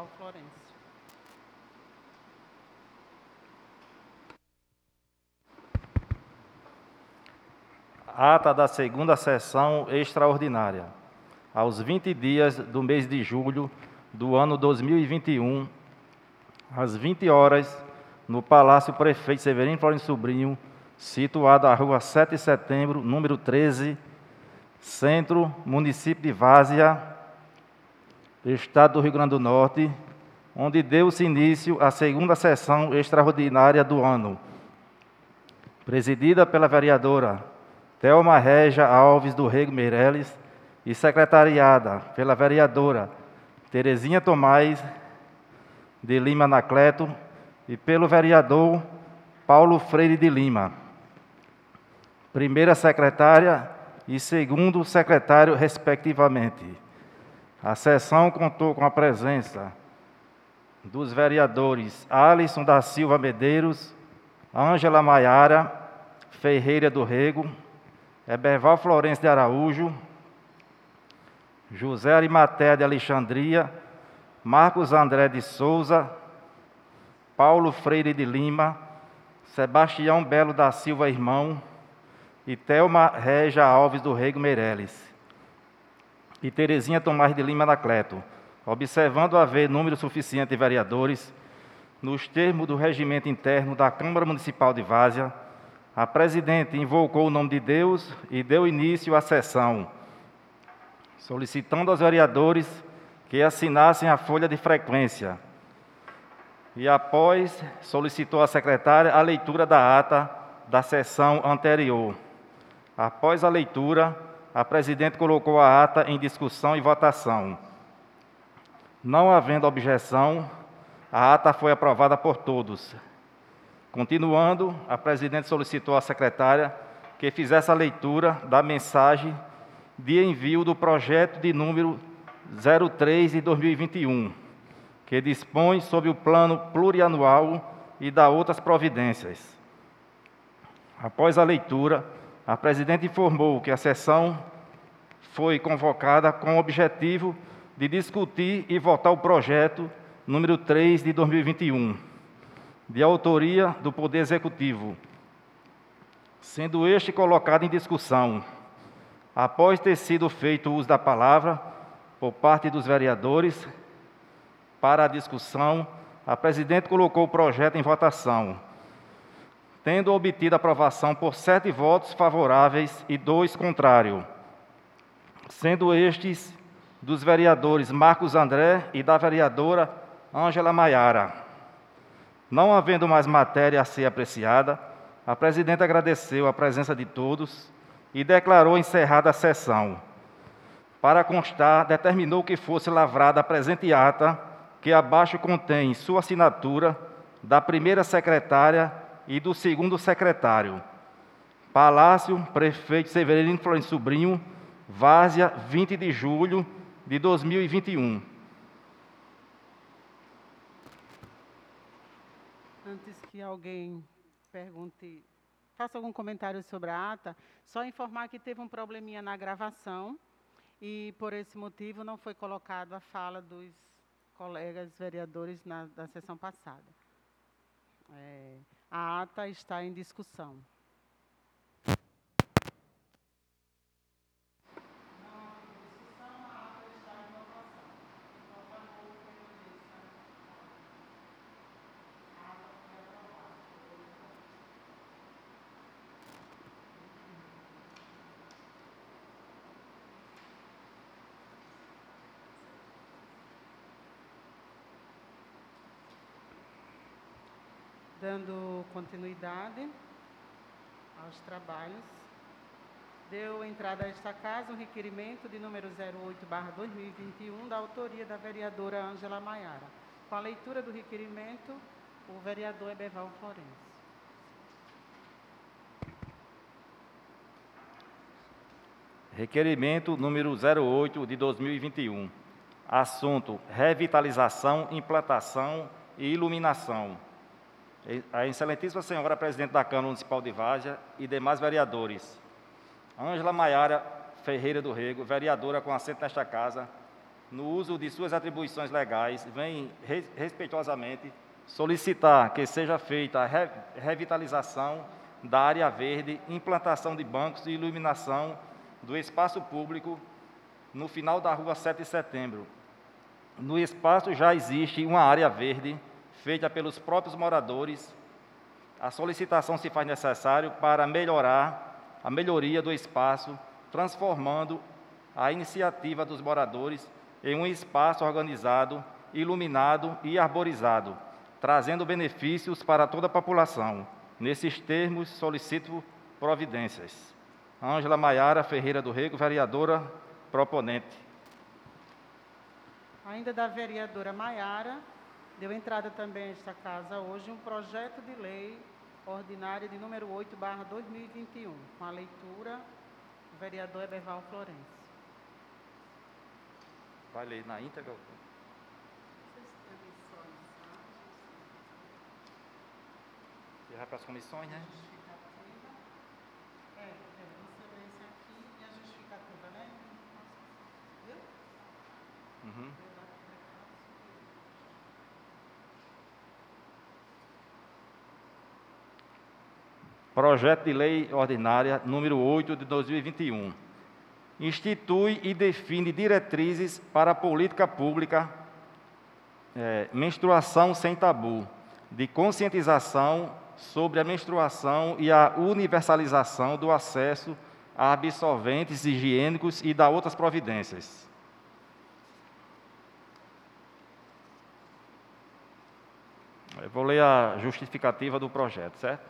Eberval Florencio. Ata da segunda sessão extraordinária. Aos 20 dias do mês de julho do ano 2021, às 20 horas, no Palácio Prefeito Severino Florencio Sobrinho, situado à rua 7 de setembro, número 13, Centro, município de Várzea, Estado do Rio Grande do Norte, onde deu-se início à segunda sessão extraordinária do ano, presidida pela vereadora Thelma Régia Alves do Rego Meireles e secretariada pela vereadora Terezinha Tomás de Lima Anacleto e pelo vereador Paulo Freire de Lima, primeira secretária e segundo secretário, respectivamente. A sessão contou com a presença dos vereadores Alisson da Silva Medeiros, Ângela Maiara Ferreira do Rego, Eberval Florencio de Araújo, José Arimatea de Alexandria, Marcos André de Souza, Paulo Freire de Lima, Sebastião Belo da Silva Irmão e Thelma Régia Alves do Rego Meireles e Terezinha Tomás de Lima Anacleto, observando haver número suficiente de vereadores, nos termos do regimento interno da Câmara Municipal de Várzea, a presidente invocou o nome de Deus e deu início à sessão, solicitando aos vereadores que assinassem a folha de frequência. E após, solicitou à secretária a leitura da ata da sessão anterior. Após a leitura, a presidente colocou a ata em discussão e votação. Não havendo objeção, a ata foi aprovada por todos. Continuando, a presidente solicitou à secretária que fizesse a leitura da mensagem de envio do projeto de número 03 de 2021, que dispõe sobre o plano plurianual e da outras providências. Após a leitura, a presidente informou que a sessão foi convocada com o objetivo de discutir e votar o projeto número 3 de 2021, de autoria do Poder Executivo, sendo este colocado em discussão. Após ter sido feito uso da palavra por parte dos vereadores para a discussão, a presidente colocou o projeto em votação, tendo obtido aprovação por 7 votos favoráveis e 2 contrários, sendo estes dos vereadores Marcos André e da vereadora Ângela Maiara. Não havendo mais matéria a ser apreciada, a presidente agradeceu a presença de todos e declarou encerrada a sessão. Para constar, determinou que fosse lavrada a presente ata, que abaixo contém sua assinatura, da primeira secretária e do segundo secretário. Palácio, Prefeito Severino Florencio Sobrinho, Várzea, 20 de julho de 2021. Antes que alguém pergunte, faça algum comentário sobre a ata, só informar que teve um probleminha na gravação e, por esse motivo, não foi colocado a fala dos colegas vereadores da sessão passada. A ata está em discussão. Dando continuidade aos trabalhos, deu entrada a esta casa um requerimento de número 08/2021, da autoria da vereadora Ângela Maiara. Com a leitura do requerimento, o vereador Eberval Florencio. Requerimento número 08 de 2021. Assunto: revitalização, implantação e iluminação. A excelentíssima senhora presidente da Câmara Municipal de Várzea e demais vereadores. Ângela Maiara Ferreira do Rego, vereadora com assento nesta casa, no uso de suas atribuições legais, vem respeitosamente solicitar que seja feita a revitalização da área verde, implantação de bancos e iluminação do espaço público no final da rua 7 de setembro. No espaço já existe uma área verde feita pelos próprios moradores. A solicitação se faz necessário para melhorar a melhoria do espaço, transformando a iniciativa dos moradores em um espaço organizado, iluminado e arborizado, trazendo benefícios para toda a população. Nesses termos, solicito providências. Ângela Maiara Ferreira do Rego, vereadora proponente. Ainda da vereadora Maiara, deu entrada também a esta casa hoje um projeto de lei ordinária de número 8/2021, com a leitura do vereador Eberval Florencio. Vai ler na íntegra? E vai para as comissões, né? Você lê esse aqui e a justificativa, né? Viu? Uhum. Projeto de Lei Ordinária número 8 de 2021. Institui e define diretrizes para a política pública menstruação sem tabu, de conscientização sobre a menstruação e a universalização do acesso a absorventes higiênicos e da outras providências. Eu vou ler a justificativa do projeto, certo?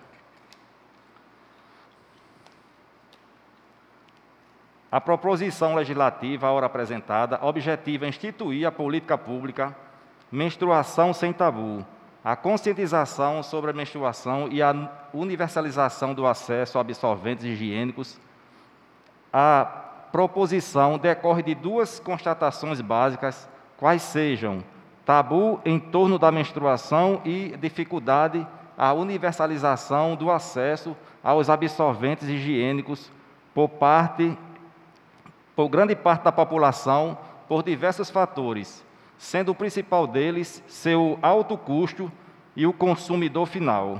A proposição legislativa, ora apresentada, objetiva instituir a política pública menstruação sem tabu, a conscientização sobre a menstruação e a universalização do acesso a absorventes higiênicos. A proposição decorre de duas constatações básicas, quais sejam tabu em torno da menstruação e dificuldade à universalização do acesso aos absorventes higiênicos por grande parte da população, por diversos fatores, sendo o principal deles seu alto custo e o consumidor final.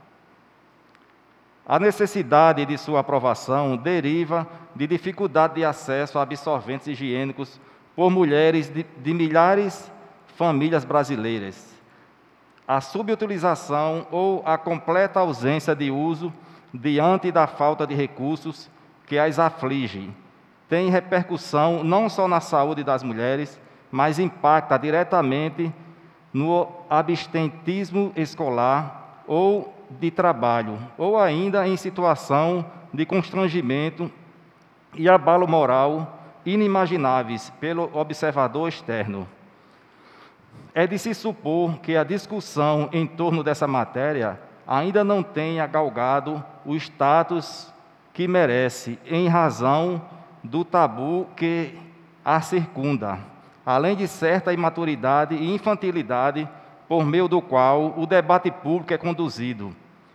A necessidade de sua aprovação deriva de dificuldade de acesso a absorventes higiênicos por mulheres de milhares de famílias brasileiras. A subutilização ou a completa ausência de uso diante da falta de recursos que as aflige tem repercussão não só na saúde das mulheres, mas impacta diretamente no abstentismo escolar ou de trabalho, ou ainda em situação de constrangimento e abalo moral inimagináveis pelo observador externo. É de se supor que a discussão em torno dessa matéria ainda não tenha galgado o status que merece, em razão do tabu que a circunda, além de certa imaturidade e infantilidade por meio do qual o debate público é conduzido,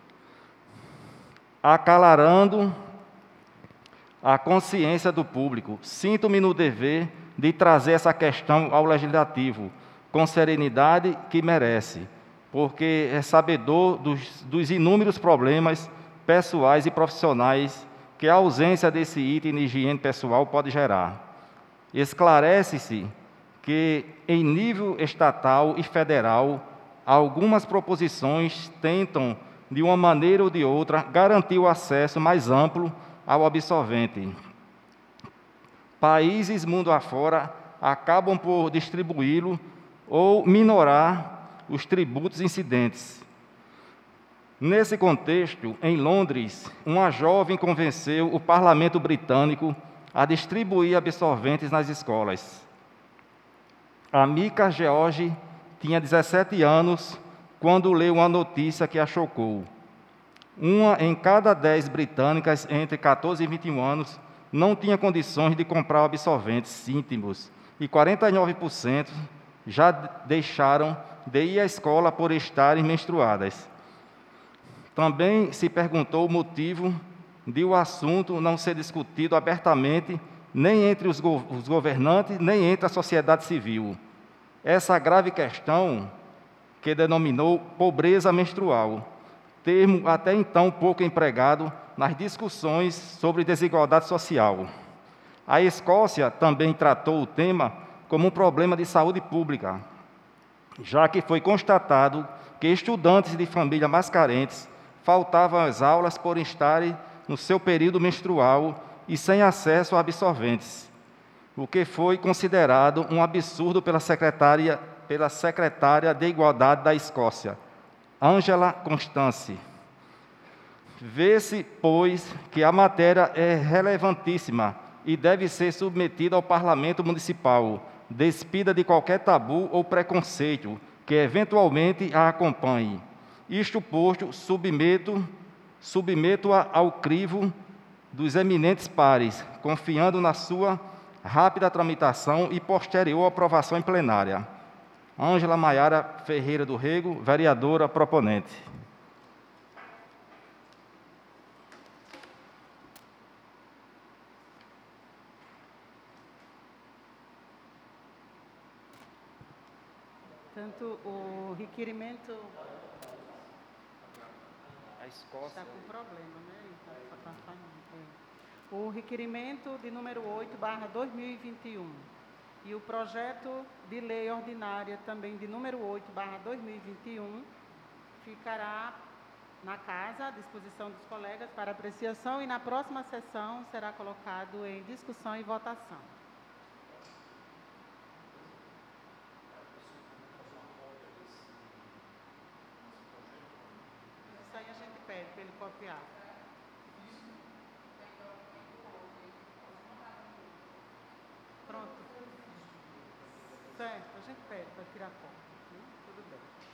acalarando a consciência do público. Sinto-me no dever de trazer essa questão ao Legislativo, com serenidade que merece, porque é sabedor dos inúmeros problemas pessoais e profissionais que a ausência desse item de higiene pessoal pode gerar. Esclarece-se que, em nível estatal e federal, algumas proposições tentam, de uma maneira ou de outra, garantir o acesso mais amplo ao absorvente. Países mundo afora acabam por distribuí-lo ou minorar os tributos incidentes. Nesse contexto, em Londres, uma jovem convenceu o parlamento britânico a distribuir absorventes nas escolas. A Mika George tinha 17 anos quando leu uma notícia que a chocou. Uma em cada 10 britânicas entre 14 e 21 anos não tinha condições de comprar absorventes íntimos e 49% já deixaram de ir à escola por estarem menstruadas. Também se perguntou o motivo de o assunto não ser discutido abertamente nem entre os governantes, nem entre a sociedade civil. Essa grave questão que denominou pobreza menstrual, termo até então pouco empregado nas discussões sobre desigualdade social. A Escócia também tratou o tema como um problema de saúde pública, já que foi constatado que estudantes de famílias mais carentes faltavam às aulas por estarem no seu período menstrual e sem acesso a absorventes, o que foi considerado um absurdo pela secretária de Igualdade da Escócia, Angela Constance. Vê-se, pois, que a matéria é relevantíssima e deve ser submetida ao Parlamento Municipal, despida de qualquer tabu ou preconceito que eventualmente a acompanhe. Isto posto, submeto-a ao crivo dos eminentes pares, confiando na sua rápida tramitação e posterior aprovação em plenária. Ângela Maiara Ferreira do Rego, vereadora proponente. Tanto o requerimento... A Escócia... Está com problema, né? Tá falhando. O requerimento de número 8/2021 e o projeto de lei ordinária também de número 8/2021 ficará na casa, à disposição dos colegas para apreciação e na próxima sessão será colocado em discussão e votação. Isso aí a gente pede para ele copiar. Pronto. Certo, a gente pede para tirar cópia. Tudo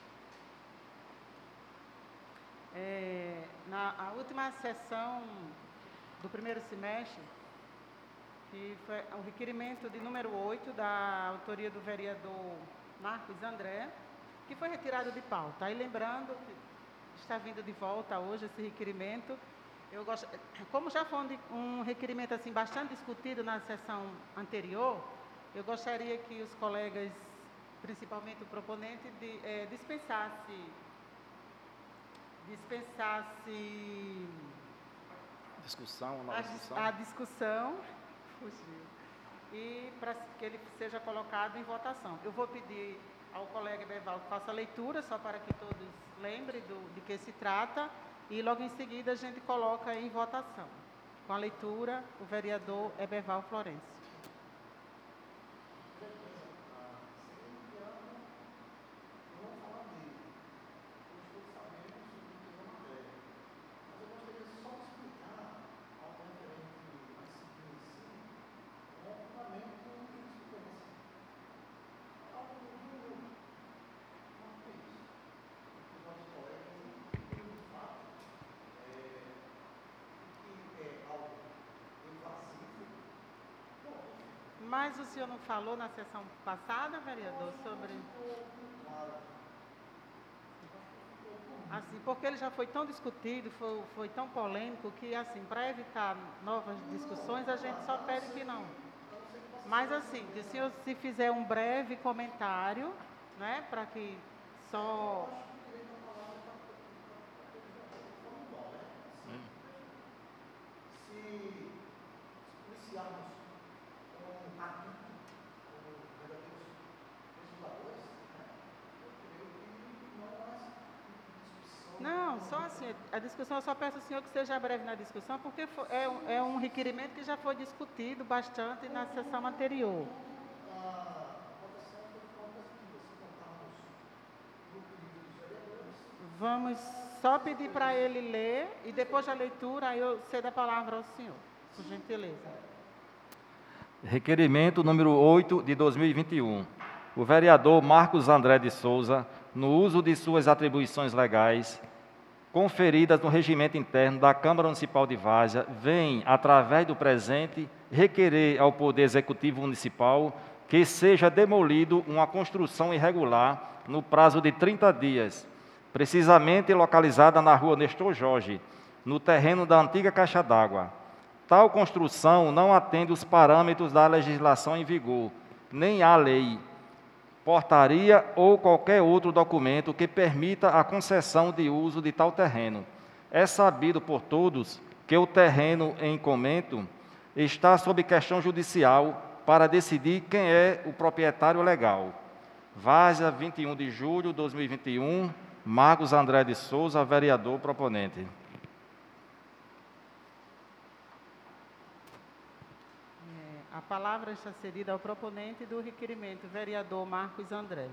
bem. Na última sessão do primeiro semestre, que foi o requerimento de número 8, da autoria do vereador Marcos André, que foi retirado de pauta. Aí lembrando que está vindo de volta hoje esse requerimento. Como já foi um requerimento assim, bastante discutido na sessão anterior, eu gostaria que os colegas, principalmente o proponente, dispensasse a discussão, fugiu, e para que ele seja colocado em votação. Eu vou pedir ao colega Eberval que faça a leitura, só para que todos lembrem de que se trata, e logo em seguida a gente coloca em votação. Com a leitura, o vereador Eberval Florencio. Mas o senhor não falou na sessão passada, vereador, sobre... Assim, porque ele já foi tão discutido, foi tão polêmico, que, assim, para evitar novas discussões, a gente só pede que não. Mas, assim, se o senhor se fizer um breve comentário, né, para que só... Se iniciarmos Não, só assim, a discussão, eu só peço ao senhor que seja breve na discussão, porque é um requerimento que já foi discutido bastante na sessão anterior. Vamos só pedir para ele ler, e depois da leitura, aí eu cedo a palavra ao senhor, por gentileza. Requerimento número 8 de 2021. O vereador Marcos André de Souza, no uso de suas atribuições legais, conferidas no regimento interno da Câmara Municipal de Várzea, vem, através do presente, requerer ao Poder Executivo Municipal que seja demolido uma construção irregular no prazo de 30 dias, precisamente localizada na rua Nestor Jorge, no terreno da antiga Caixa d'Água. Tal construção não atende os parâmetros da legislação em vigor, nem à lei, portaria ou qualquer outro documento que permita a concessão de uso de tal terreno. É sabido por todos que o terreno em comento está sob questão judicial para decidir quem é o proprietário legal. Várzea, 21 de julho de 2021, Marcos André de Souza, vereador proponente. A palavra está cedida ao proponente do requerimento, vereador Marcos André.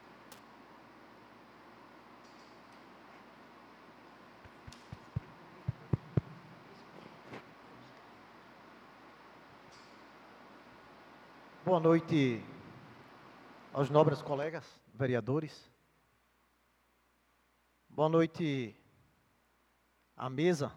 Boa noite aos nobres colegas vereadores. Boa noite à mesa,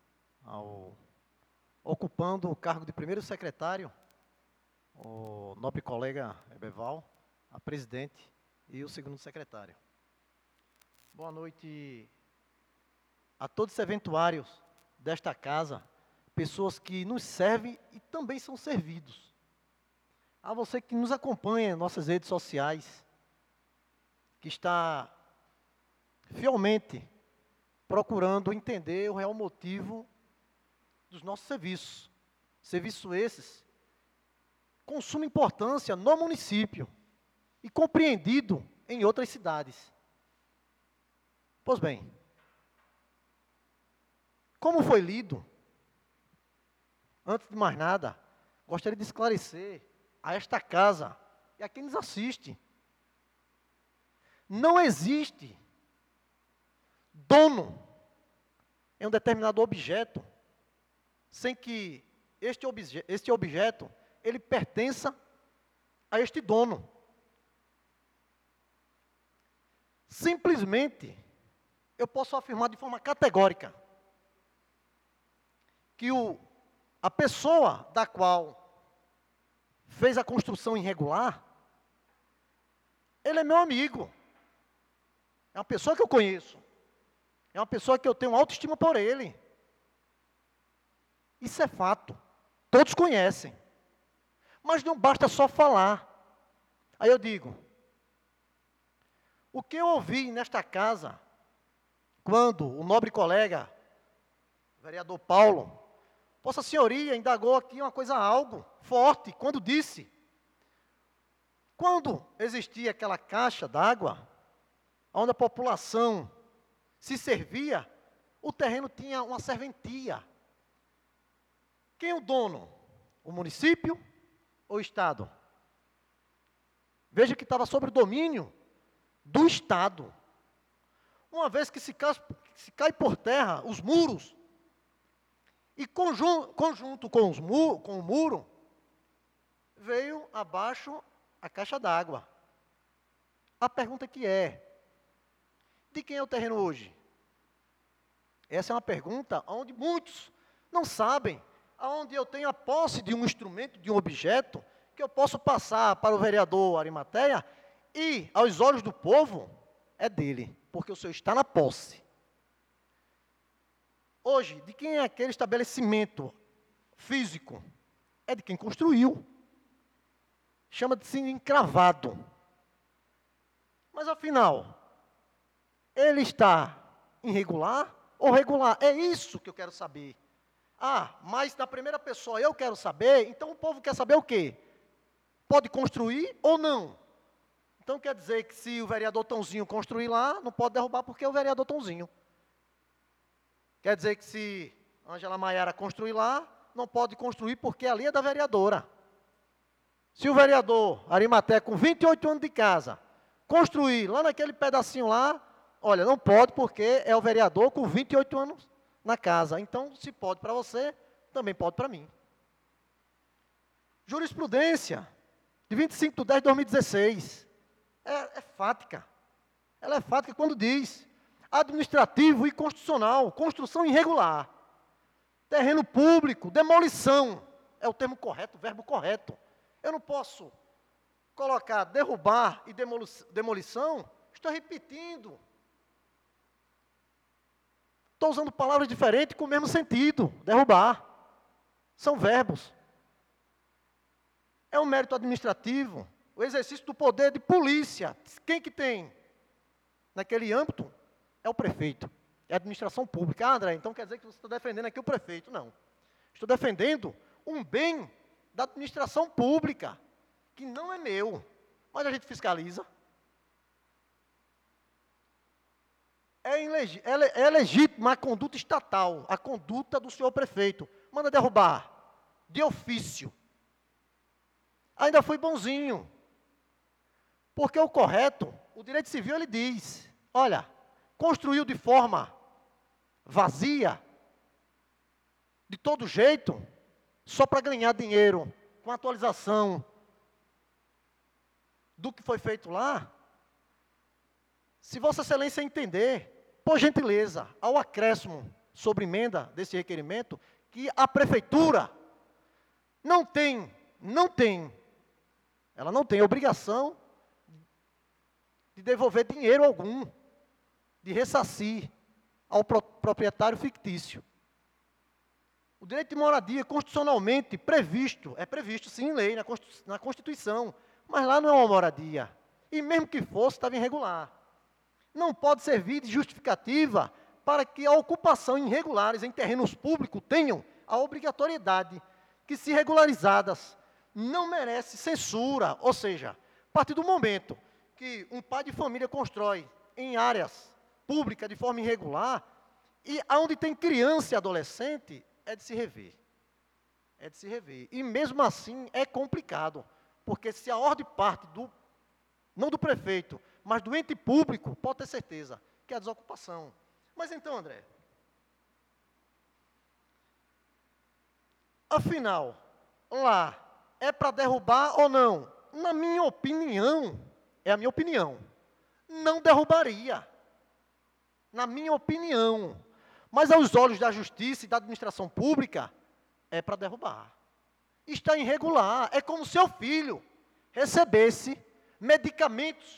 ocupando o cargo de primeiro secretário, o nobre colega Eberval, a presidente e o segundo secretário. Boa noite a todos os eventuários desta casa, pessoas que nos servem e também são servidos. A você que nos acompanha em nossas redes sociais, que está fielmente procurando entender o real motivo dos nossos serviços. Serviços esses com suma importância no município e compreendido em outras cidades. Pois bem, como foi lido, antes de mais nada, gostaria de esclarecer a esta casa e a quem nos assiste. Não existe dono em um determinado objeto sem que este objeto ele pertença a este dono. Simplesmente, eu posso afirmar de forma categórica que a pessoa da qual fez a construção irregular, ele é meu amigo. É uma pessoa que eu conheço. É uma pessoa que eu tenho autoestima por ele. Isso é fato. Todos conhecem. Mas não basta só falar. Aí eu digo, o que eu ouvi nesta casa, quando o nobre colega, vereador Paulo, Vossa Senhoria indagou aqui uma coisa, algo forte, quando disse, quando existia aquela caixa d'água, onde a população se servia, o terreno tinha uma serventia. Quem é o dono? O município ou o Estado? Veja que estava sob o domínio do Estado. Uma vez que se cai por terra os muros, e conjunto com o muro, veio abaixo a caixa d'água. A pergunta que é, de quem é o terreno hoje? Essa é uma pergunta onde muitos não sabem, onde eu tenho a posse de um instrumento, de um objeto, que eu posso passar para o vereador Arimateia, e aos olhos do povo, é dele, porque o senhor está na posse. Hoje, de quem é aquele estabelecimento físico? É de quem construiu. Chama-se encravado. Mas, afinal, ele está irregular ou regular? É isso que eu quero saber. Ah, mas na primeira pessoa eu quero saber, então o povo quer saber o quê? Pode construir ou não? Então quer dizer que se o vereador Tãozinho construir lá, não pode derrubar porque é o vereador Tãozinho. Quer dizer que se Ângela Maiara construir lá, não pode construir porque ali é da vereadora. Se o vereador Arimateia, com 28 anos de casa, construir lá naquele pedacinho lá, olha, não pode porque é o vereador com 28 anos na casa. Então, se pode para você, também pode para mim. Jurisprudência de 25 de 10 de 2016. É fática. Ela é fática quando diz administrativo e constitucional, construção irregular, terreno público, demolição, é o termo correto, o verbo correto. Eu não posso colocar derrubar e demolição, estou repetindo. Estou usando palavras diferentes com o mesmo sentido, derrubar. São verbos. É um mérito administrativo, o exercício do poder de polícia. Quem que tem? Naquele âmbito, é o prefeito, é a administração pública. Ah, André, então quer dizer que você está defendendo aqui o prefeito. Não. Estou defendendo um bem da administração pública, que não é meu, mas a gente fiscaliza. É legítima a conduta estatal, a conduta do senhor prefeito. Manda derrubar, de ofício. Ainda fui bonzinho, porque o correto, o direito civil, ele diz, olha, construiu de forma vazia, de todo jeito, só para ganhar dinheiro, com atualização do que foi feito lá. Se Vossa Excelência entender, por gentileza, ao acréscimo sobre emenda desse requerimento, que a prefeitura ela não tem obrigação de devolver dinheiro algum, de ressarcir ao proprietário fictício. O direito de moradia constitucionalmente previsto, é previsto sim em lei, na Constituição, mas lá não é uma moradia. E mesmo que fosse, estava irregular. Não pode servir de justificativa para que a ocupação irregulares em terrenos públicos tenham a obrigatoriedade que, se regularizadas, não merece censura. Ou seja, a partir do momento que um pai de família constrói em áreas públicas de forma irregular, e onde tem criança e adolescente, é de se rever. É de se rever. E mesmo assim é complicado, porque se a ordem parte não do prefeito, mas do ente público, pode ter certeza que é a desocupação. Mas então, André, afinal, lá é para derrubar ou não? Na minha opinião, é a minha opinião, não derrubaria. Na minha opinião. Mas aos olhos da justiça e da administração pública, é para derrubar. Está irregular. É como se seu filho recebesse medicamentos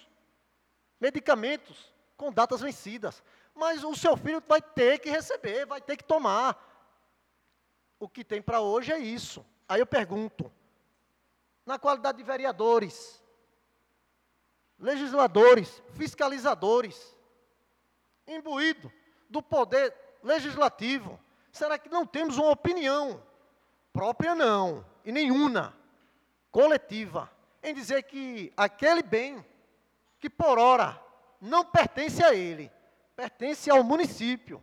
com datas vencidas. Mas o seu filho vai ter que receber, vai ter que tomar. O que tem para hoje é isso. Aí eu pergunto, na qualidade de vereadores, legisladores, fiscalizadores, imbuído do poder legislativo, será que não temos uma opinião própria, não, e nenhuma, coletiva, em dizer que aquele bem, que por ora não pertence a ele, pertence ao município,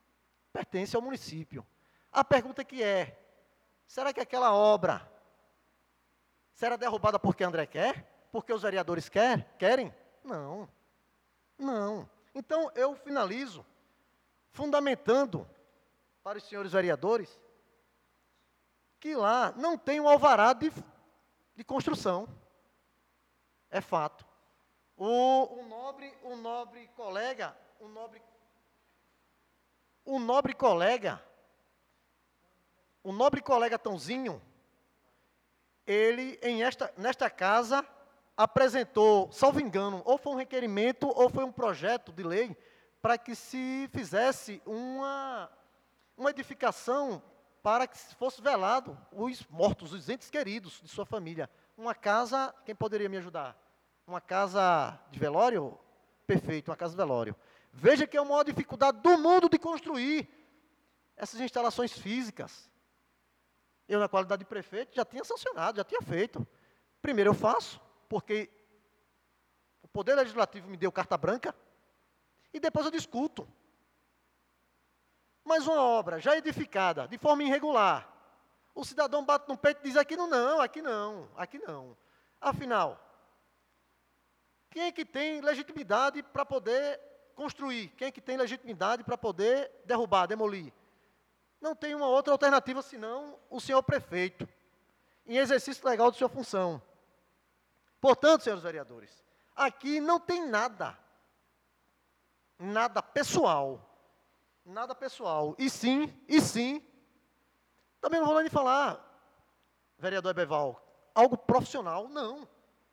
A pergunta que é, será que aquela obra será derrubada porque André quer? Porque os vereadores querem? Não. Então, eu finalizo fundamentando para os senhores vereadores que lá não tem um alvará de construção. É fato. O nobre colega Tãozinho, ele, nesta casa, apresentou, salvo engano, ou foi um requerimento, ou foi um projeto de lei, para que se fizesse uma edificação para que fosse velado os mortos, os entes queridos de sua família. Uma casa, quem poderia me ajudar? Uma casa de velório? Perfeito, uma casa de velório. Veja que é a maior dificuldade do mundo de construir essas instalações físicas. Eu, na qualidade de prefeito, já tinha sancionado, já tinha feito. Primeiro eu faço, porque o Poder Legislativo me deu carta branca, e depois eu discuto. Mas uma obra já edificada, de forma irregular, o cidadão bate no peito e diz, aqui não. Afinal, quem é que tem legitimidade para poder construir? Quem é que tem legitimidade para poder derrubar, demolir? Não tem uma outra alternativa senão o senhor prefeito, em exercício legal de sua função. Portanto, senhores vereadores, aqui não tem nada pessoal. E sim, também não vou nem falar, vereador Ebeval, algo profissional, não.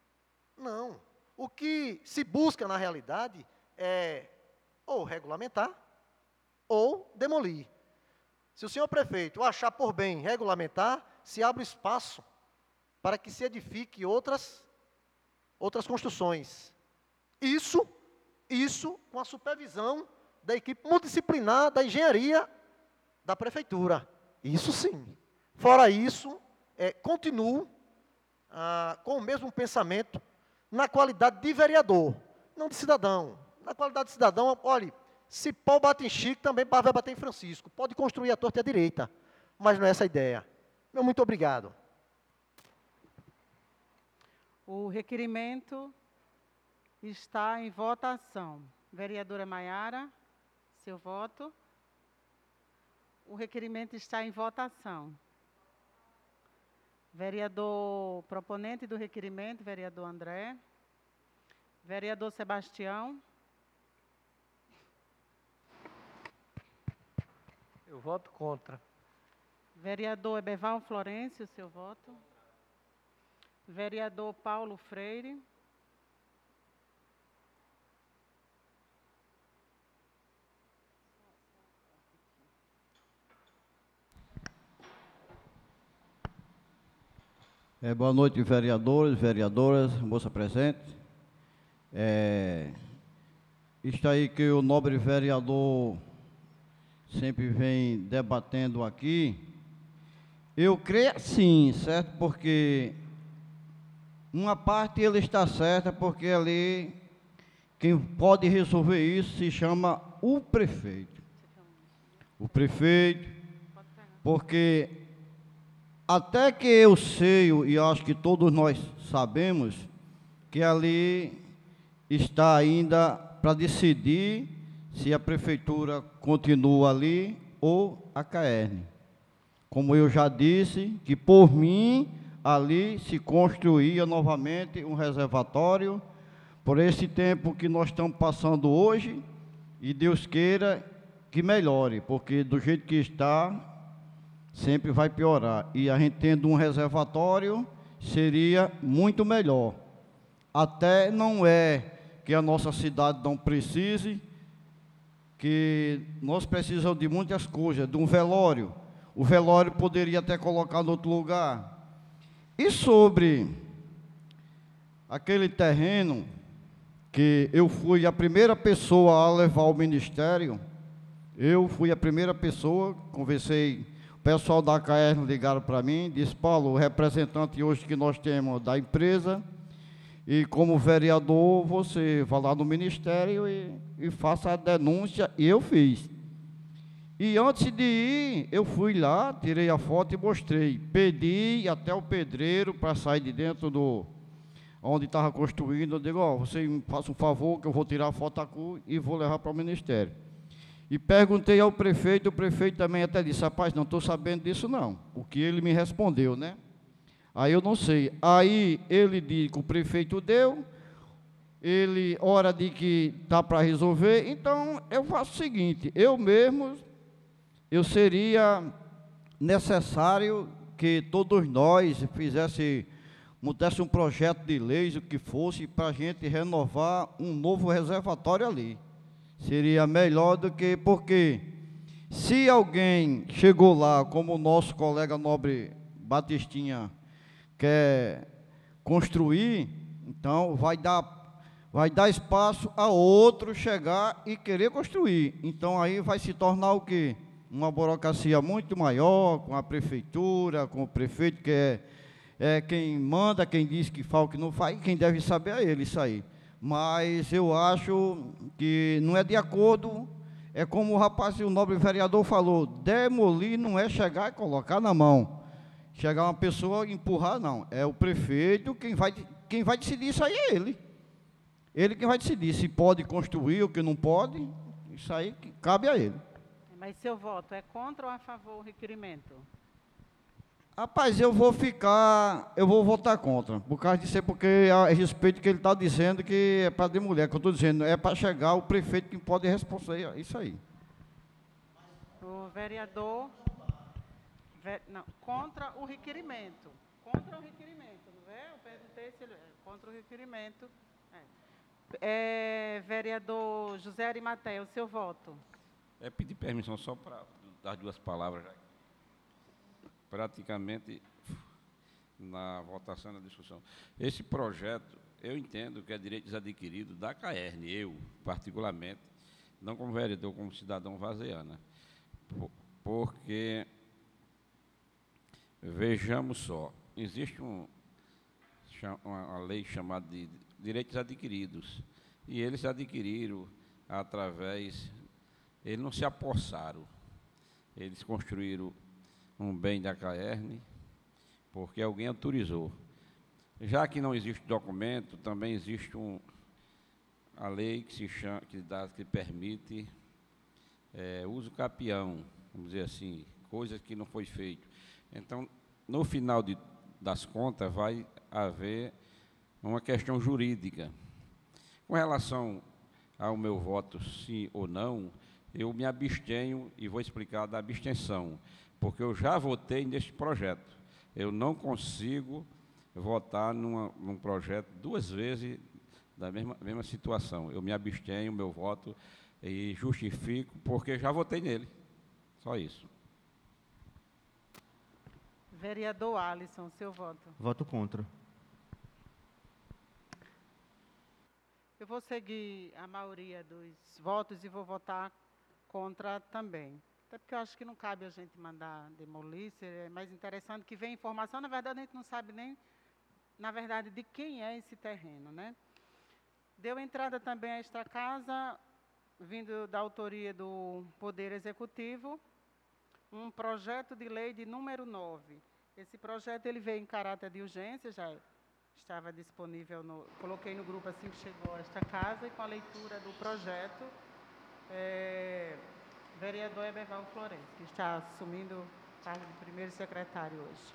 O que se busca, na realidade, é ou regulamentar ou demolir. Se o senhor prefeito achar por bem regulamentar, se abre espaço para que se edifique outras construções. Isso com a supervisão da equipe multidisciplinar da engenharia da prefeitura. Isso sim. Fora isso, continuo com o mesmo pensamento na qualidade de vereador, não de cidadão. Na qualidade de cidadão, olhe, se pau bate em Chico, também vai bater em Francisco. Pode construir a torta e a direita, mas não é essa a ideia. Meu muito obrigado. O requerimento está em votação. Vereadora Maiara, seu voto. O requerimento está em votação. Vereador proponente do requerimento, vereador André. Vereador Sebastião. Eu voto contra. Vereador Eberval Florencio, seu voto. Vereador Paulo Freire. Boa noite, vereadores, vereadoras, moça presente. Isto aí que o nobre vereador sempre vem debatendo aqui, eu creio sim, certo? Porque uma parte ele está certa, porque ali quem pode resolver isso se chama o prefeito. O prefeito, porque até que eu sei, e acho que todos nós sabemos, que ali está ainda para decidir se a prefeitura continua ali ou a CAERN. Como eu já disse, que por mim, ali se construía novamente um reservatório, por esse tempo que nós estamos passando hoje, e Deus queira que melhore, porque do jeito que está, sempre vai piorar. E a gente tendo um reservatório, seria muito melhor. Até não é que a nossa cidade não precise, que nós precisamos de muitas coisas, de um velório. O velório poderia até colocar em outro lugar. E sobre aquele terreno, que eu fui a primeira pessoa a levar ao ministério, eu fui a primeira pessoa, conversei, o pessoal da CAERN ligaram para mim, disse: Paulo, o representante hoje que nós temos da empresa, e como vereador, você vai lá no ministério e faça a denúncia, e eu fiz. E antes de ir, eu fui lá, tirei a foto e mostrei. Pedi até o pedreiro para sair de dentro do onde estava construindo. Eu digo: ó, você me faça um favor que eu vou tirar a foto e vou levar para o ministério. E perguntei ao prefeito, o prefeito também até disse: rapaz, não estou sabendo disso não. O que ele me respondeu, né? Aí eu não sei. Aí ele disse que o prefeito deu, ele, hora de que está para resolver, então eu faço o seguinte, eu mesmo, eu seria necessário que todos nós mudasse um projeto de leis, o que fosse, para a gente renovar um novo reservatório ali. Seria melhor do que, porque se alguém chegou lá, como o nosso colega nobre Batistinha quer construir, então vai dar espaço a outro chegar e querer construir. Então aí vai se tornar o quê? Uma burocracia muito maior, com a prefeitura, com o prefeito, que é quem manda, quem diz que faz o que não faz, quem deve saber é ele, isso aí. Mas eu acho que não é de acordo, é como o rapaz, o nobre vereador falou, demolir não é chegar e colocar na mão. Chegar uma pessoa e empurrar, não. É o prefeito, quem vai decidir isso aí é ele. Ele quem vai decidir se pode construir ou que não pode, isso aí cabe a ele. Mas seu voto é contra ou a favor do requerimento? Rapaz, eu vou votar contra, por causa disso, porque a respeito que ele está dizendo que é para de mulher, que eu estou dizendo, é para chegar o prefeito que pode responder isso aí. O vereador, não, contra o requerimento. Contra o requerimento, não é? Eu perguntei se ele contra o requerimento. Vereador José Arimateia, o seu voto. Pedir permissão só para das duas palavras, praticamente na votação e na discussão. Esse projeto, eu entendo que é direitos adquiridos da CAERN, eu, particularmente, não como vereador, como cidadão vaziana, porque, vejamos só, existe uma lei chamada de direitos adquiridos, e eles adquiriram através, eles não se apossaram, eles construíram um bem da CAERN, porque alguém autorizou. Já que não existe documento, também existe a lei que permite uso capião, vamos dizer assim, coisas que não foi feito. Então, no final das contas, vai haver uma questão jurídica. Com relação ao meu voto, sim ou não, eu me abstenho e vou explicar da abstenção, porque eu já votei neste projeto. Eu não consigo votar num projeto duas vezes da mesma situação. Eu me abstenho, meu voto, e justifico, porque já votei nele. Só isso. Vereador Alisson, seu voto. Voto contra. Eu vou seguir a maioria dos votos e vou votar contra também. Até porque eu acho que não cabe a gente mandar demolir, é mais interessante que venha informação. Na verdade, a gente não sabe nem, na verdade, de quem é esse terreno, né? Deu entrada também a esta casa, vindo da autoria do Poder Executivo, um projeto de lei de número 9. Esse projeto ele veio em caráter de urgência, já estava disponível, coloquei no grupo assim que chegou a esta casa, e com a leitura do projeto, vereador Eberval Florencio, que está assumindo o cargo de primeiro secretário hoje.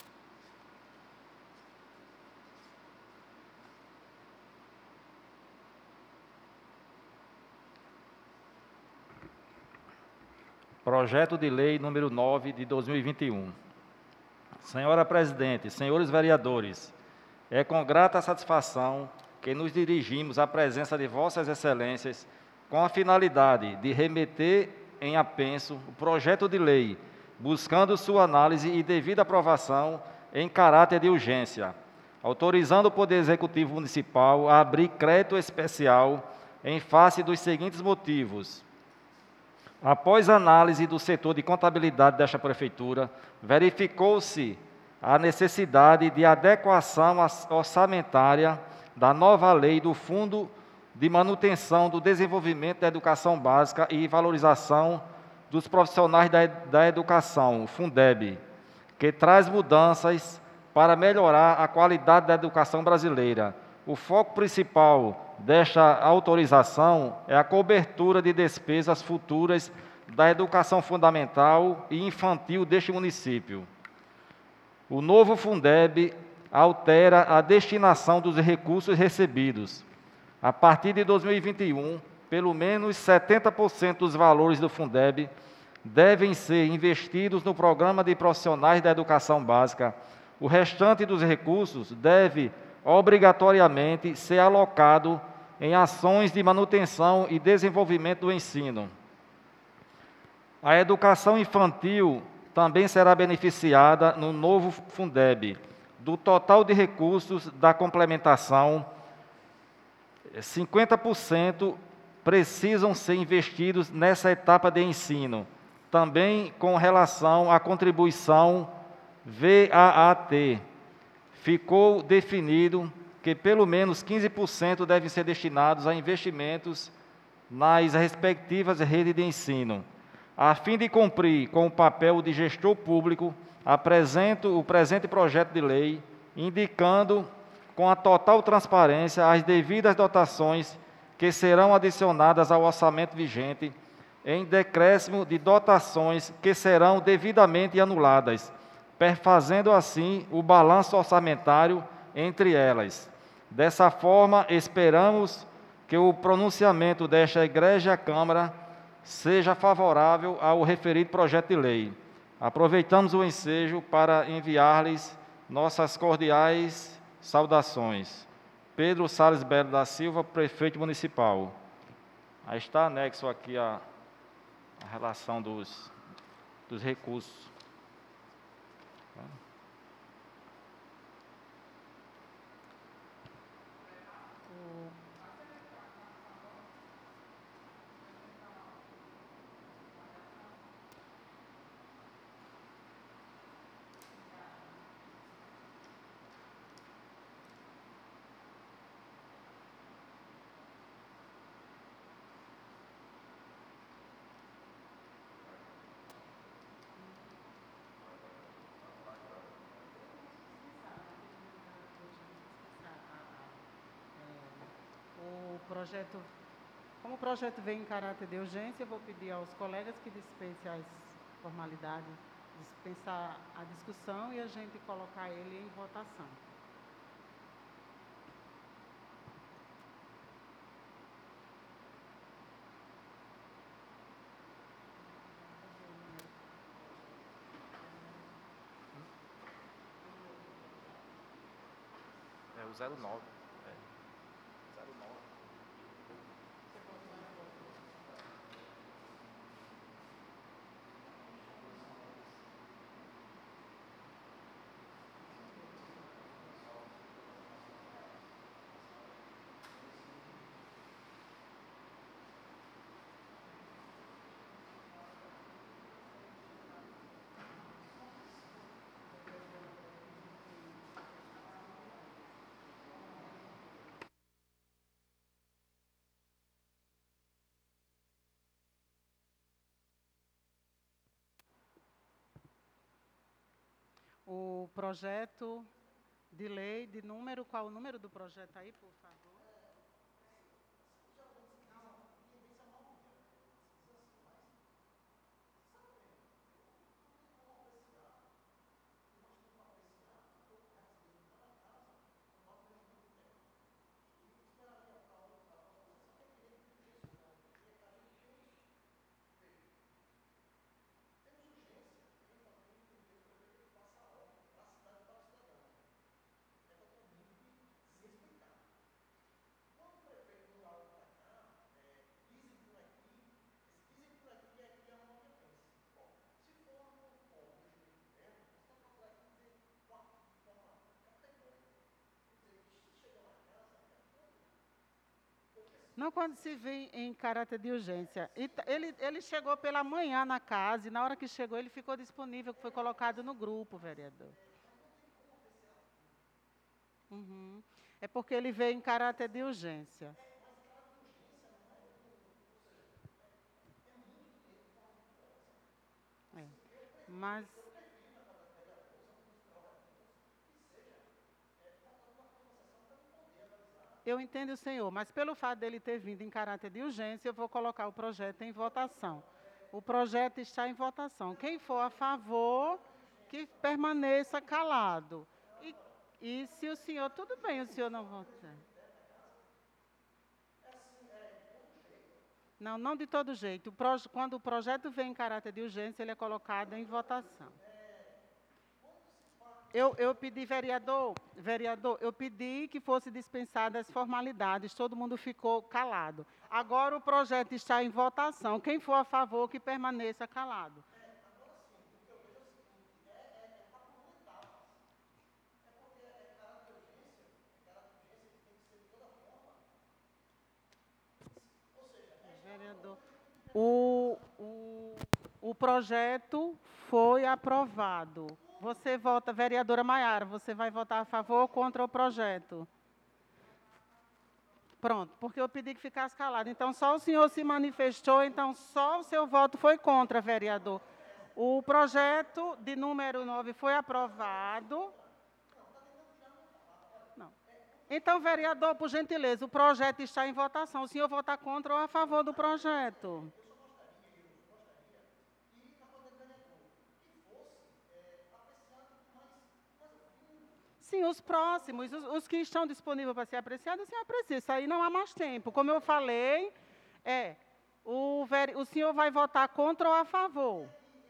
Projeto de Lei número 9 de 2021. Senhora Presidente, senhores vereadores, é com grata satisfação que nos dirigimos à presença de Vossas Excelências com a finalidade de remeter em apenso o projeto de lei, buscando sua análise e devida aprovação em caráter de urgência, autorizando o Poder Executivo Municipal a abrir crédito especial em face dos seguintes motivos. Após análise do setor de contabilidade desta Prefeitura, verificou-se a necessidade de adequação orçamentária da nova lei do Fundo de Manutenção do Desenvolvimento da Educação Básica e Valorização dos Profissionais da Educação, o Fundeb, que traz mudanças para melhorar a qualidade da educação brasileira. O foco principal desta autorização é a cobertura de despesas futuras da educação fundamental e infantil deste município. O novo Fundeb altera a destinação dos recursos recebidos. A partir de 2021, pelo menos 70% dos valores do Fundeb devem ser investidos no Programa de Profissionais da Educação Básica. O restante dos recursos deve obrigatoriamente ser alocado em ações de manutenção e desenvolvimento do ensino. A educação infantil também será beneficiada no novo Fundeb. Do total de recursos da complementação, 50% precisam ser investidos nessa etapa de ensino, também com relação à contribuição VAT. Ficou definido que pelo menos 15% devem ser destinados a investimentos nas respectivas redes de ensino. A fim de cumprir com o papel de gestor público, apresento o presente projeto de lei, indicando com a total transparência as devidas dotações que serão adicionadas ao orçamento vigente, em decréscimo de dotações que serão devidamente anuladas, perfazendo assim o balanço orçamentário entre elas. Dessa forma, esperamos que o pronunciamento desta egrégia Câmara seja favorável ao referido projeto de lei. Aproveitamos o ensejo para enviar-lhes nossas cordiais saudações. Pedro Salles Belo da Silva, prefeito municipal. Aí está anexo aqui a relação dos recursos. Como o projeto vem em caráter de urgência, eu vou pedir aos colegas que dispensem as formalidades, dispensar a discussão e a gente colocar ele em votação. É o 09. O projeto de lei de número, qual o número do projeto aí, por favor? Não, quando se vem em caráter de urgência. Ele chegou pela manhã na casa e na hora que chegou ele ficou disponível, que foi colocado no grupo, vereador. Uhum. É porque ele veio em caráter de urgência. É. Mas eu entendo o senhor, mas pelo fato dele ter vindo em caráter de urgência, eu vou colocar o projeto em votação. O projeto está em votação. Quem for a favor, que permaneça calado. E se o senhor, tudo bem, o senhor não votar. Não, não de todo jeito. Quando o projeto vem em caráter de urgência, ele é colocado em votação. Eu pedi, vereador, eu pedi que fosse dispensadas as formalidades, todo mundo ficou calado. Agora o projeto está em votação. Quem for a favor, que permaneça calado. Vereador, o projeto foi aprovado. Você vota, vereadora Maiara, você vai votar a favor ou contra o projeto? Pronto, porque eu pedi que ficasse calado. Então, só o senhor se manifestou, então só o seu voto foi contra, vereador. O projeto de número 9 foi aprovado. Não. Então, vereador, por gentileza, o projeto está em votação. O senhor vota contra ou a favor do projeto? Sim, os próximos, os que estão disponíveis para ser apreciados, o senhor aprecia. Isso aí não há mais tempo. Como eu falei, o senhor vai votar contra ou a favor?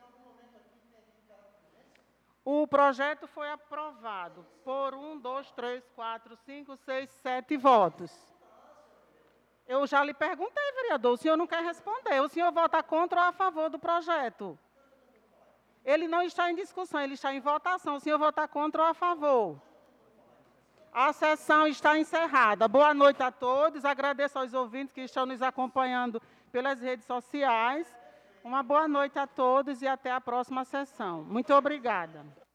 O projeto foi aprovado por 1, 2, 3, 4, 5, 6, 7 votos. Eu já lhe perguntei, vereador, o senhor não quer responder. O senhor vota contra ou a favor do projeto? Ele não está em discussão, ele está em votação. O senhor vota contra ou a favor? A sessão está encerrada. Boa noite a todos. Agradeço aos ouvintes que estão nos acompanhando pelas redes sociais. Uma boa noite a todos e até a próxima sessão. Muito obrigada.